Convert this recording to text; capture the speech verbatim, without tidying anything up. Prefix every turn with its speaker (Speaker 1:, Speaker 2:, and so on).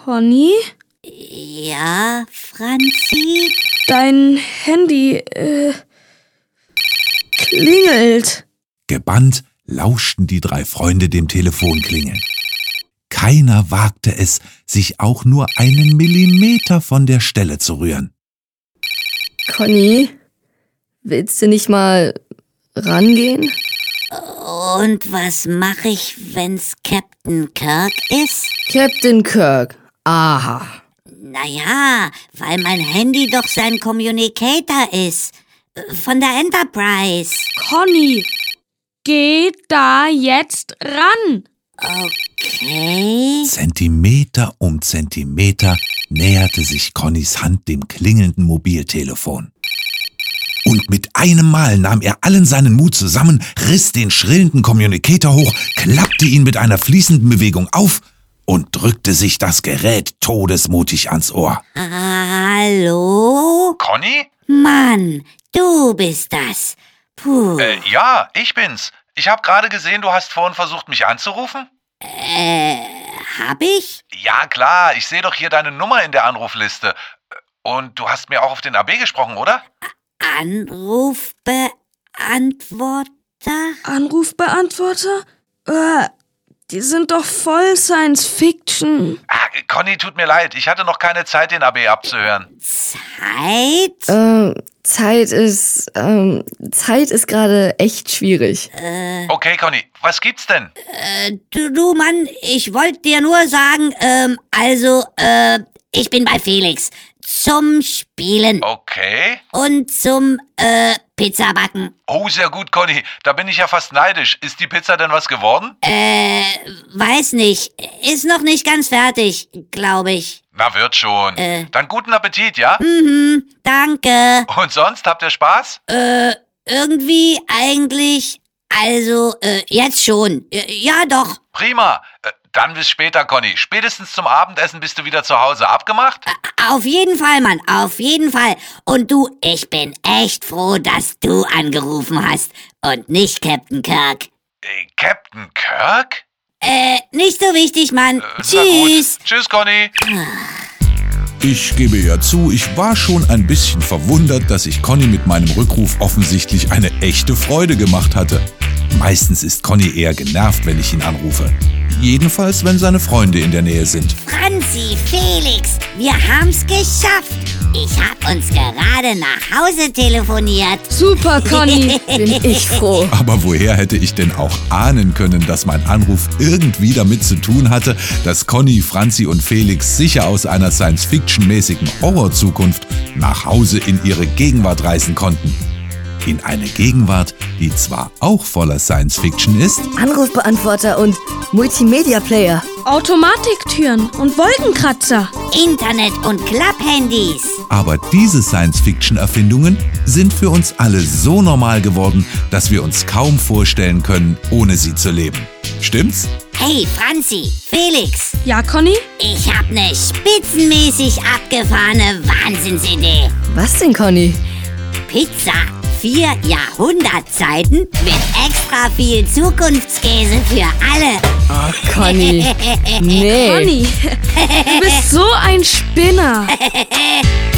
Speaker 1: Conny?
Speaker 2: Ja, Franzi?
Speaker 1: Dein Handy, äh, klingelt.
Speaker 3: Gebannt lauschten die drei Freunde dem Telefonklingeln. Keiner wagte es, sich auch nur einen Millimeter von der Stelle zu rühren.
Speaker 4: Conny, willst du nicht mal rangehen?
Speaker 2: Und was mache ich, wenn's Captain Kirk ist?
Speaker 4: Captain Kirk, aha.
Speaker 2: Naja, weil mein Handy doch sein Communicator ist. Von der Enterprise.
Speaker 1: Conny, geh da jetzt ran.
Speaker 2: Okay.
Speaker 3: Zentimeter um Zentimeter näherte sich Connys Hand dem klingelnden Mobiltelefon. Und mit einem Mal nahm er allen seinen Mut zusammen, riss den schrillenden Communicator hoch, klappte ihn mit einer fließenden Bewegung auf und drückte sich das Gerät todesmutig ans Ohr.
Speaker 2: Hallo?
Speaker 5: Conny?
Speaker 2: Mann, du bist das. Puh.
Speaker 5: Äh, ja, ich bin's. Ich habe gerade gesehen, du hast vorhin versucht, mich anzurufen.
Speaker 2: Äh, hab ich?
Speaker 5: Ja, klar, ich sehe doch hier deine Nummer in der Anrufliste. Und du hast mir auch auf den A B gesprochen, oder?
Speaker 2: Anrufbeantworter?
Speaker 1: Anrufbeantworter? Äh, die sind doch voll Science Fiction.
Speaker 5: Ah, Conny, tut mir leid, ich hatte noch keine Zeit, den A B abzuhören.
Speaker 2: Zeit?
Speaker 4: Äh, Zeit ist, ähm, Zeit ist gerade echt schwierig.
Speaker 2: Äh,
Speaker 5: Okay, Conny, was gibt's denn?
Speaker 2: äh, du, du Mann, ich wollte dir nur sagen, ähm, also, äh, ich bin bei Felix. Zum Spielen.
Speaker 5: Okay.
Speaker 2: Und zum, äh, Pizzabacken.
Speaker 5: Oh, sehr gut, Conny. Da bin ich ja fast neidisch. Ist die Pizza denn was geworden?
Speaker 2: Äh, weiß nicht. Ist noch nicht ganz fertig, glaube ich.
Speaker 5: Na, wird schon.
Speaker 2: Äh.
Speaker 5: Dann guten Appetit, ja?
Speaker 2: Mhm, danke.
Speaker 5: Und sonst, habt ihr Spaß?
Speaker 2: Äh, irgendwie eigentlich, also, äh, jetzt schon. Äh, ja, doch.
Speaker 5: Prima. Äh, Dann bis später, Conny. Spätestens zum Abendessen bist du wieder zu Hause. Abgemacht?
Speaker 2: Auf jeden Fall, Mann, auf jeden Fall. Und du, ich bin echt froh, dass du angerufen hast und nicht Captain Kirk.
Speaker 5: Äh, Captain Kirk?
Speaker 2: Äh, nicht so wichtig, Mann.
Speaker 5: Äh, na gut.
Speaker 2: Tschüss.
Speaker 5: Tschüss, Conny.
Speaker 3: Ich gebe ja zu, ich war schon ein bisschen verwundert, dass ich Conny mit meinem Rückruf offensichtlich eine echte Freude gemacht hatte. Meistens ist Conny eher genervt, wenn ich ihn anrufe. Jedenfalls, wenn seine Freunde in der Nähe sind.
Speaker 2: Franzi, Felix, wir haben's geschafft. Ich hab uns gerade nach Hause telefoniert.
Speaker 4: Super, Conny, bin ich froh.
Speaker 3: Aber woher hätte ich denn auch ahnen können, dass mein Anruf irgendwie damit zu tun hatte, dass Conny, Franzi und Felix sicher aus einer Science-Fiction-mäßigen Horrorzukunft nach Hause in ihre Gegenwart reisen konnten. In eine Gegenwart, die zwar auch voller Science-Fiction ist,
Speaker 4: Anrufbeantworter und Multimedia-Player.
Speaker 1: Automatiktüren und Wolkenkratzer.
Speaker 2: Internet und Klapphandys.
Speaker 3: aber diese Science-Fiction-Erfindungen sind für uns alle so normal geworden, dass wir uns kaum vorstellen können, ohne sie zu leben. Stimmt's?
Speaker 2: Hey, Franzi, Felix,
Speaker 1: Ja, Conny?
Speaker 2: ich hab ne spitzenmäßig abgefahrene Wahnsinnsidee.
Speaker 4: Was denn, Conny?
Speaker 2: Pizza, vier Jahrhundertzeiten mit extra viel Zukunftskäse für alle.
Speaker 4: Ach, Conny. Nee.
Speaker 1: Conny, du bist so ein Spinner.